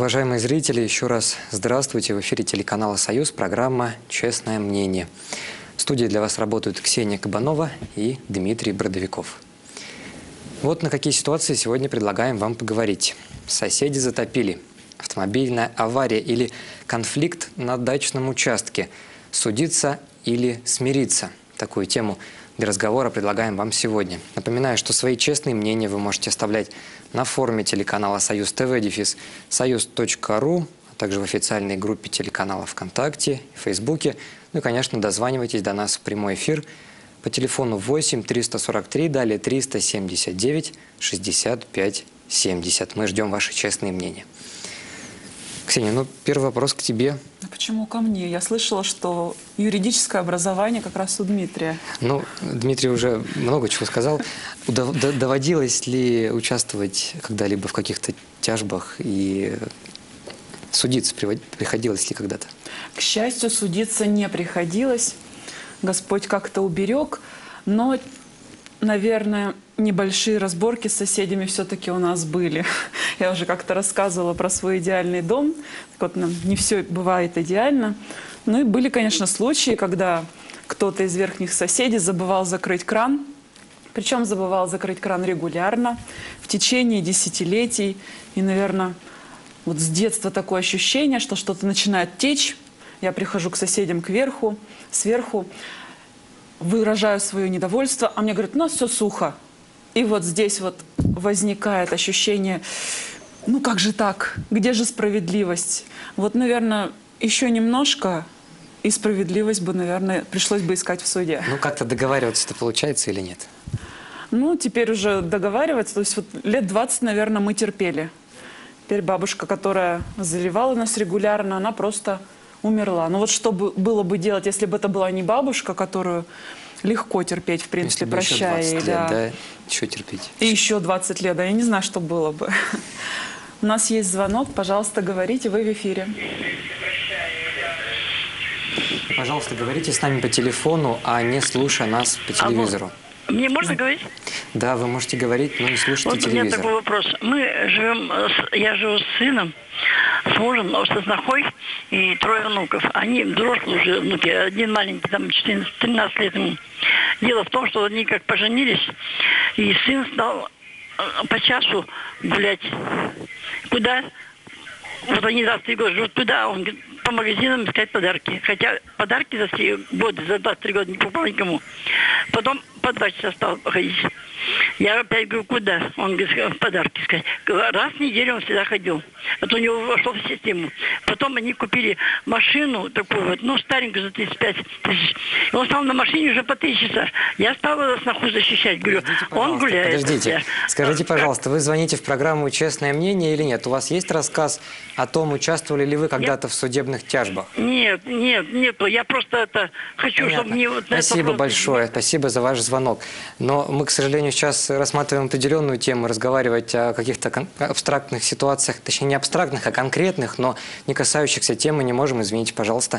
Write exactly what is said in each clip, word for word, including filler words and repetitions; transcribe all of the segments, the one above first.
Уважаемые зрители, еще раз здравствуйте. В эфире телеканала «Союз», программа «Честное мнение». В студии для вас работают Ксения Кабанова и Дмитрий Бродовиков. Вот на какие ситуации сегодня предлагаем вам поговорить. Соседи затопили, автомобильная авария или конфликт на дачном участке, судиться или смириться. Такую тему для разговора предлагаем вам сегодня. Напоминаю, что свои честные мнения вы можете оставлять на форуме телеканала «Союз ТВ», дефис союз точка ру, а также в официальной группе телеканала ВКонтакте, Фейсбуке. Ну и, конечно, дозванивайтесь до нас в прямой эфир по телефону восемь триста сорок три, далее триста семьдесят девять шестьдесят пять семьдесят. Мы ждем ваши честные мнения. Ксения, ну первый вопрос к тебе. А почему ко мне? Я слышала, что юридическое образование как раз у Дмитрия. Ну, Дмитрий уже много чего сказал. Доводилось ли участвовать когда-либо в каких-то тяжбах и судиться приходилось ли когда-то? К счастью, судиться не приходилось. Господь как-то уберег. Но, наверное, небольшие разборки с соседями все-таки у нас были. Я уже как-то рассказывала про свой идеальный дом. Так вот, не все бывает идеально. Ну и были, конечно, случаи, когда кто-то из верхних соседей забывал закрыть кран. Причем забывал закрыть кран регулярно, в течение десятилетий. И, наверное, вот с детства такое ощущение, что что-то начинает течь. Я прихожу к соседям кверху, сверху, выражаю свое недовольство, а мне говорят: у нас все сухо. И вот здесь вот возникает ощущение: ну как же так? Где же справедливость? Вот, наверное, еще немножко, и справедливость бы, наверное, пришлось бы искать в суде. Ну как-то договариваться-то получается или нет? Ну, теперь уже договариваться. То есть вот лет двадцать, наверное, мы терпели. Теперь бабушка, которая заливала нас регулярно, она просто умерла. Ну вот что бы, было бы делать, если бы это была не бабушка, которую легко терпеть, в принципе, прощая. Еще двадцать лет, да. да, еще терпеть. И еще двадцать лет, да, я не знаю, что было бы. У нас есть звонок, пожалуйста, говорите, вы в эфире. Пожалуйста, говорите с нами по телефону, а не слушая нас по телевизору. Мне можно говорить? Да, вы можете говорить, но не слушайте вот телевизор. У меня такой вопрос. Мы живем, я живу с сыном, с мужем, со снохой и трое внуков. Они взрослые уже внуки, один маленький, там четырнадцать лет ему. Дело в том, что они как поженились, и сын стал по часу гулять. Куда? Вот они двадцать три года живут туда, он по магазинам искать подарки. Хотя подарки за все годы, за двадцать три года не покупал никому. Потом по два часа стал ходить. Я опять говорю: куда? Он говорит: подарки искать. Раз в неделю он всегда ходил. Это у него вошло в систему. Потом они купили машину такую вот, ну, старенькую за тридцать пять тысяч. И он стал на машине уже по три часа. Я стала сноху защищать. Говорю: он гуляет. Подождите, скажите, пожалуйста, вы звоните в программу «Честное мнение» или нет? У вас есть рассказ о том, участвовали ли вы когда-то в судебных тяжбах? Нет, нет, нет. Я просто это хочу, Понятно. чтобы мне... Вот спасибо большое, спасибо за ваш звонок. Но мы, к сожалению, сейчас рассматриваем определенную тему, разговаривать о каких-то абстрактных ситуациях, точнее не абстрактных, а конкретных, но не касающихся темы не можем. Извините, пожалуйста,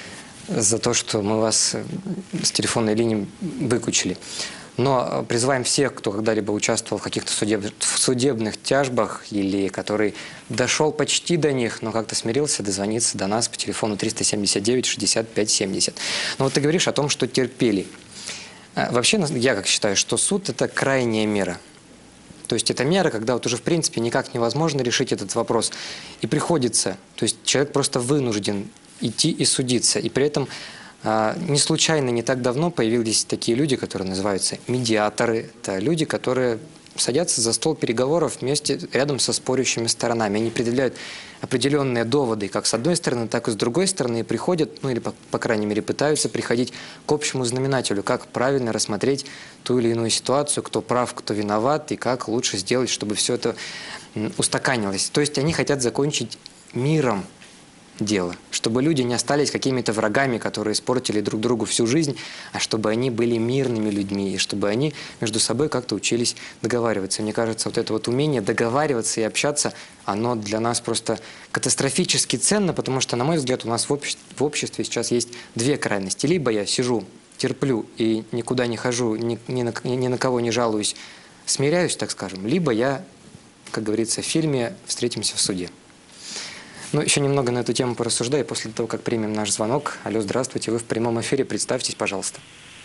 за то, что мы вас с телефонной линии выключили. Но призываем всех, кто когда-либо участвовал в каких-то судеб... в судебных тяжбах или который дошел почти до них, но как-то смирился, дозвониться до нас по телефону триста семьдесят девять шестьдесят пять семьдесят. Но вот ты говоришь о том, что терпели. Вообще, я как считаю, что суд – это крайняя мера. То есть это мера, когда вот уже в принципе никак невозможно решить этот вопрос. И приходится, то есть человек просто вынужден идти и судиться. И при этом а, не случайно не так давно появились такие люди, которые называются медиаторы. Это люди, которые садятся за стол переговоров вместе рядом со спорящими сторонами. Они предъявляют определенные доводы как с одной стороны, так и с другой стороны, и приходят, ну или по, по крайней мере пытаются приходить к общему знаменателю, как правильно рассмотреть ту или иную ситуацию, кто прав, кто виноват, и как лучше сделать, чтобы все это устаканилось. То есть они хотят закончить миром дело, чтобы люди не остались какими-то врагами, которые испортили друг другу всю жизнь, а чтобы они были мирными людьми, и чтобы они между собой как-то учились договариваться. Мне кажется, вот это вот умение договариваться и общаться, оно для нас просто катастрофически ценно, потому что, на мой взгляд, у нас в обществе, в обществе сейчас есть две крайности. Либо я сижу, терплю и никуда не хожу, ни, ни, на, ни на кого не жалуюсь, смиряюсь, так скажем, либо я, как говорится в фильме, встретимся в суде. Ну, еще немного на эту тему порассуждаю, и после того, как примем наш звонок. Алло, здравствуйте, вы в прямом эфире, представьтесь, пожалуйста.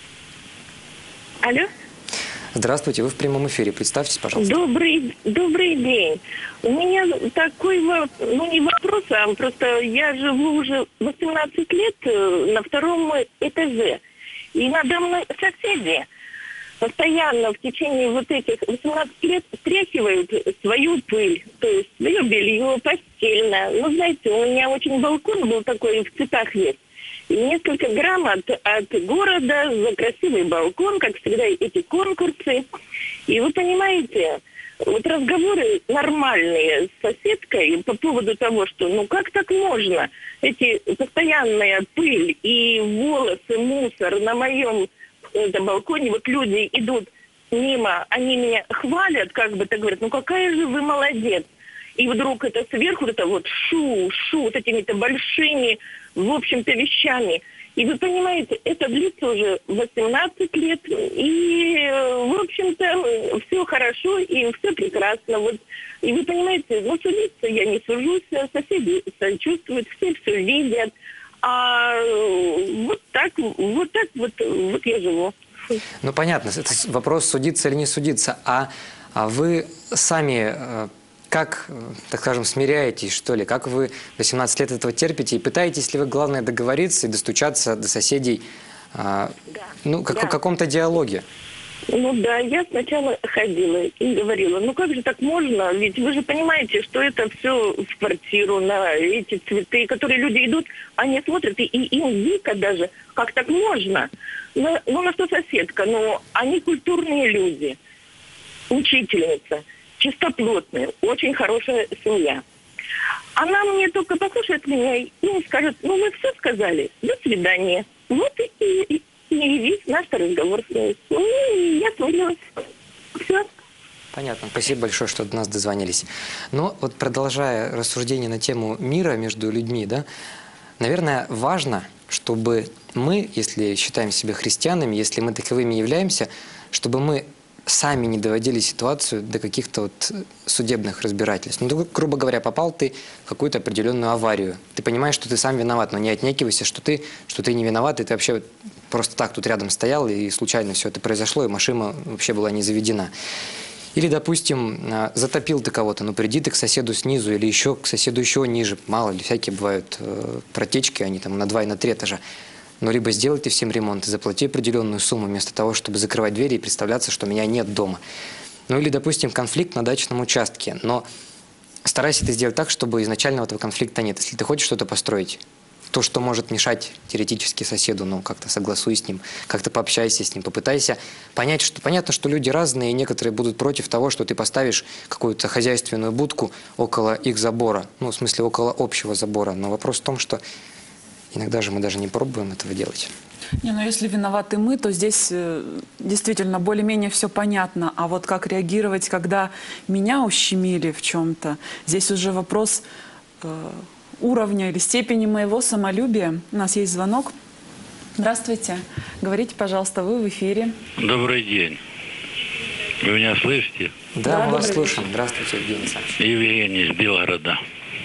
Алло? Здравствуйте, вы в прямом эфире, представьтесь, пожалуйста. Добрый, добрый день. У меня такой, ну не вопрос, а просто я живу уже восемнадцать лет на втором этаже. И надо мной соседи постоянно в течение вот этих восемнадцати лет стряхивают свою пыль, то есть свое белье, постельное. Ну, знаете, у меня очень балкон был такой, в цветах весь. И несколько грамот от города за красивый балкон, как всегда, эти конкурсы. И вы понимаете, вот разговоры нормальные с соседкой по поводу того, что ну как так можно? Эти постоянная пыль и волосы, мусор на моем это, балконе, вот люди идут мимо, они меня хвалят, как бы так говорят, ну какая же вы молодец. И вдруг это сверху, вот это вот шу, шу, вот этими-то большими, в общем-то, вещами. И вы понимаете, это длится уже восемнадцать лет, и, в общем-то, все хорошо и все прекрасно. Вот. И вы понимаете, ну, судиться я не сужусь, соседи сочувствуют, все все видят. А вот так, вот так вот, вот я живу. Ну, понятно, это вопрос, судиться или не судиться. А, а вы сами... Как, так скажем, смиряетесь, что ли? Как вы восемнадцать лет этого терпите? И пытаетесь ли вы, главное, договориться и достучаться до соседей а, да, ну, как, да. в каком-то диалоге? Ну да, я сначала ходила и говорила, ну как же так можно? Ведь вы же понимаете, что это все в квартиру, на эти цветы, которые люди идут, они смотрят, и, и им дико даже, как так можно? Ну, ну на что соседка? Ну, они культурные люди, учительница. Чистоплотная, очень хорошая семья. Она мне только послушает меня и скажет, ну вы все сказали, до свидания. Вот и, и, и весь наш разговор с ней. Ну и я смирилась. Все. Понятно. Спасибо большое, что до нас дозвонились. Но вот продолжая рассуждение на тему мира между людьми, да, наверное, важно, чтобы мы, если считаем себя христианами, если мы таковыми являемся, чтобы мы сами не доводили ситуацию до каких-то вот судебных разбирательств. Ну, грубо говоря, попал ты в какую-то определенную аварию. Ты понимаешь, что ты сам виноват, но не отнекивайся, что ты, что ты не виноват, и ты вообще просто так тут рядом стоял, и случайно все это произошло, и машина вообще была не заведена. Или, допустим, затопил ты кого-то, ну приди ты к соседу снизу, или еще к соседу еще ниже. Мало ли, всякие бывают э, протечки, они там на два и на три этажа. Но либо сделайте всем ремонт и заплати определенную сумму, вместо того, чтобы закрывать двери и представляться, что меня нет дома. Ну или, допустим, конфликт на дачном участке. Но старайся это сделать так, чтобы изначально этого конфликта нет. Если ты хочешь что-то построить, то, что может мешать теоретически соседу, ну как-то согласуй с ним, как-то пообщайся с ним, попытайся понять, что понятно, что люди разные, и некоторые будут против того, что ты поставишь какую-то хозяйственную будку около их забора, ну в смысле около общего забора. Но вопрос в том, что иногда же мы даже не пробуем этого делать. Не, ну если виноваты мы, то здесь э, действительно более-менее все понятно. А вот как реагировать, когда меня ущемили в чем-то, здесь уже вопрос э, уровня или степени моего самолюбия. У нас есть звонок. Здравствуйте. Говорите, пожалуйста, вы в эфире. Добрый день. Вы меня слышите? Да, Да, мы вас добрый слушаем. Здравствуйте, Евгений Александрович. Евгений из Белгорода.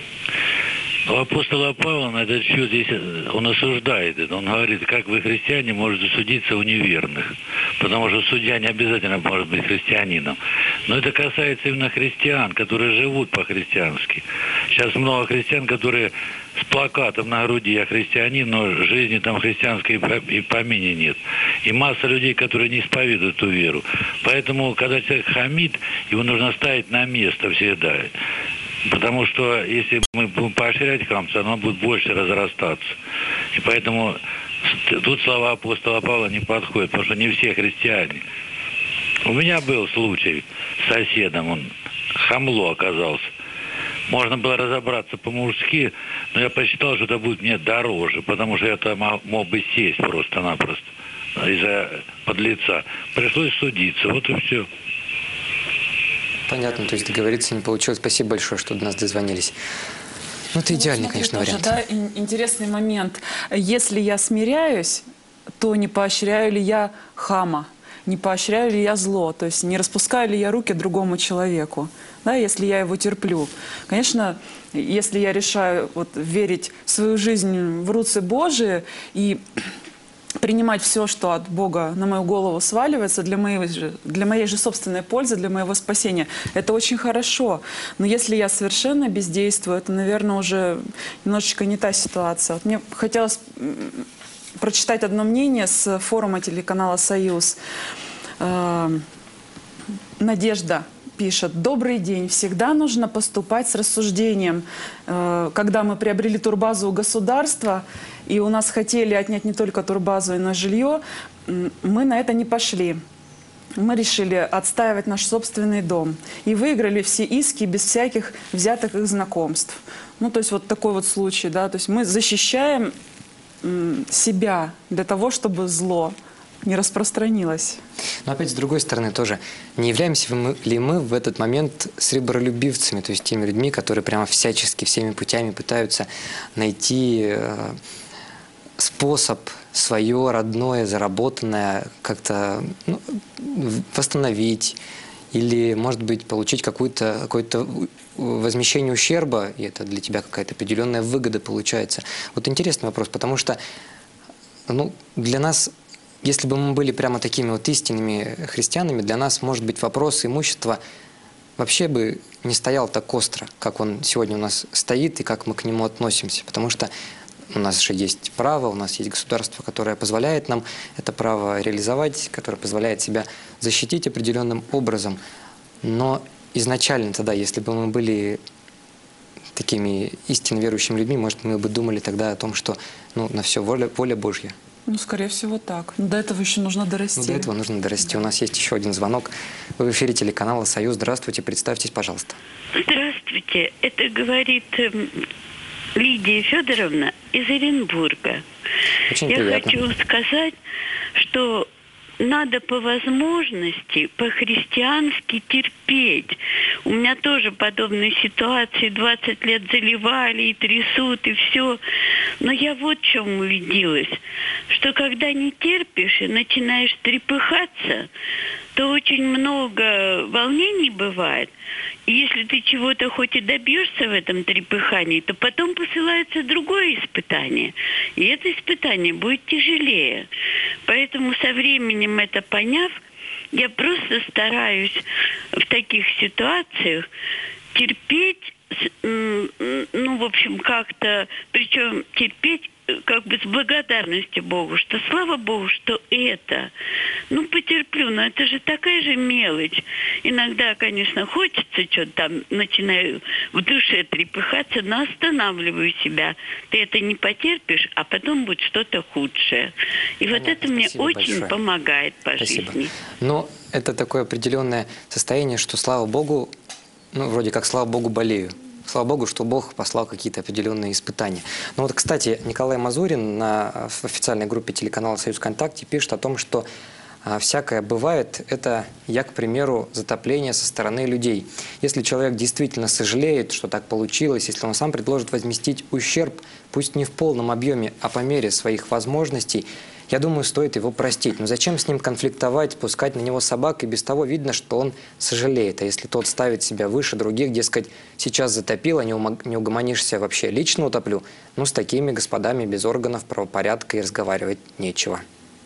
У апостола Павла на этот счет здесь он осуждает это. Он говорит, как вы, христиане, можете судиться у неверных. Потому что судья не обязательно может быть христианином. Но это касается именно христиан, которые живут по-христиански. Сейчас много христиан, которые с плакатом на груди «Я христианин», но жизни там христианской и помине нет. И масса людей, которые не исповедуют эту веру. Поэтому, когда человек хамит, его нужно ставить на место всегда. Потому что если мы будем поощрять хамство, оно будет больше разрастаться. И поэтому тут слова апостола Павла не подходят, потому что не все христиане. У меня был случай с соседом, он хамло оказался. Можно было разобраться по-мужски, но я посчитал, что это будет мне дороже, потому что я там мог бы сесть просто-напросто из-за подлеца. Пришлось судиться, вот и все. Понятно, то есть договориться не получилось. Спасибо большое, что до нас дозвонились. Ну, это идеальный, Смотри, конечно, тоже, вариант. да, интересный момент. Если я смиряюсь, то не поощряю ли я хама? не поощряю ли я зло, то есть не распускаю ли я руки другому человеку, да, если я его терплю. Конечно, если я решаю вот, верить свою жизнь в руцы Божии и принимать все, что от Бога на мою голову сваливается для моей, же, для моей же собственной пользы, для моего спасения, это очень хорошо. Но если я совершенно бездействую, это, наверное, уже немножечко не та ситуация. Вот мне хотелось прочитать одно мнение с форума телеканала «Союз». Надежда пишет: «Добрый день. Всегда нужно поступать с рассуждением. Когда мы приобрели турбазу у государства, и у нас хотели отнять не только турбазу, но и жилье, мы на это не пошли. Мы решили отстаивать наш собственный дом. И выиграли все иски без всяких взятых их знакомств». Ну, то есть вот такой вот случай, да. То есть мы защищаем себя для того, чтобы зло не распространилось. Но опять, с другой стороны, тоже, не являемся мы, ли мы в этот момент сребролюбивцами, то есть теми людьми, которые прямо всячески, всеми путями пытаются найти э, способ свое родное, заработанное как-то ну, восстановить или, может быть, получить какое-то какое-то возмещение ущерба, и это для тебя какая-то определенная выгода получается. Вот интересный вопрос, потому что ну, для нас, если бы мы были прямо такими вот истинными христианами, для нас, может быть, вопрос имущества вообще бы не стоял так остро, как он сегодня у нас стоит и как мы к нему относимся. Потому что у нас же есть право, у нас есть государство, которое позволяет нам это право реализовать, которое позволяет себя защитить определенным образом. Но изначально тогда, если бы мы были такими истинно верующими людьми, может, мы бы думали тогда о том, что ну, на все воля, воля Божья. Ну, скорее всего, так. Но до этого еще нужно дорасти. Ну, до этого нужно дорасти. У нас есть еще один звонок. Вы в эфире телеканала «Союз». Здравствуйте, представьтесь, пожалуйста. Здравствуйте. Это говорит э, Лидия Федоровна из Оренбурга. Очень Я приятно. хочу сказать, что надо по возможности, по-христиански терпеть. У меня тоже подобные ситуации двадцать лет заливали и трясут, и все. Но я вот в чем убедилась, что когда не терпишь и начинаешь трепыхаться, то очень много волнений бывает. И если ты чего-то хоть и добьешься в этом трепыхании, то потом посылается другое испытание. И это испытание будет тяжелее. Поэтому со временем это поняв, я просто стараюсь в таких ситуациях терпеть, ну, в общем, как-то, причем терпеть как бы с благодарностью Богу, что слава Богу, что это. Ну, потерплю, но это же такая же мелочь. Иногда, конечно, хочется что-то там, начинаю в душе трепыхаться, но останавливаю себя. Ты это не потерпишь, а потом будет что-то худшее. И Понятно, вот это мне очень большое. помогает по Спасибо. жизни. Но это такое определенное состояние, что, слава Богу, ну, вроде как, слава Богу, болею. Слава Богу, что Бог послал какие-то определенные испытания. Но вот, кстати, Николай Мазурин на в официальной группе телеканала «Союз ВКонтакте» пишет о том, что а, всякое бывает, это, я, к примеру, затопление со стороны людей. Если человек действительно сожалеет, что так получилось, если он сам предложит возместить ущерб, пусть не в полном объеме, а по мере своих возможностей, я думаю, стоит его простить. Но зачем с ним конфликтовать, пускать на него собак, и без того видно, что он сожалеет. А если тот ставит себя выше других, дескать, сейчас затопило, не, не угомонишься, вообще лично утоплю, ну, с такими господами без органов правопорядка и разговаривать нечего.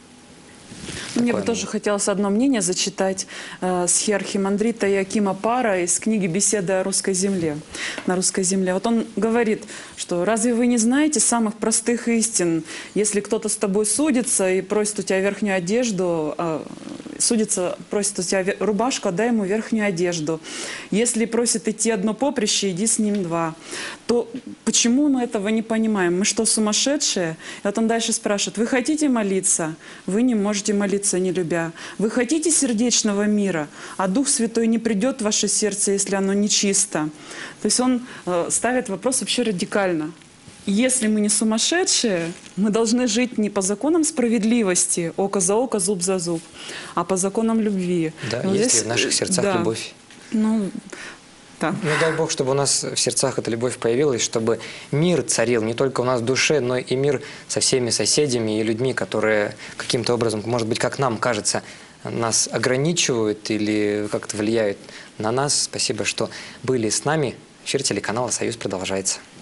Мне бы Такое тоже хотелось одно мнение зачитать э, с архимандрита Иоакима Пара из книги «Беседы о русской земле». На русской земле. Вот он говорит, что разве вы не знаете самых простых истин? Если кто-то с тобой судится и просит у тебя верхнюю одежду, э, судится, просит у тебя рубашку, отдай ему верхнюю одежду. Если просит идти одно поприще, иди с ним два. То почему мы этого не понимаем? Мы что, сумасшедшие? И вот он дальше спрашивает, вы хотите молиться? Вы не можете молиться, не любя. Вы хотите сердечного мира, а Дух Святой не придет в ваше сердце, если оно нечисто. То есть он э, ставит вопрос вообще радикально. Если мы не сумасшедшие, мы должны жить не по законам справедливости, око за око, зуб за зуб, а по законам любви. Да, Но есть здесь, ли в наших сердцах да, любовь? Ну, да. Ну, дай Бог, чтобы у нас в сердцах эта любовь появилась, чтобы мир царил не только у нас в душе, но и мир со всеми соседями и людьми, которые каким-то образом, может быть, как нам кажется, нас ограничивают или как-то влияют на нас. Спасибо, что были с нами. Эфир телеканала «Союз» продолжается.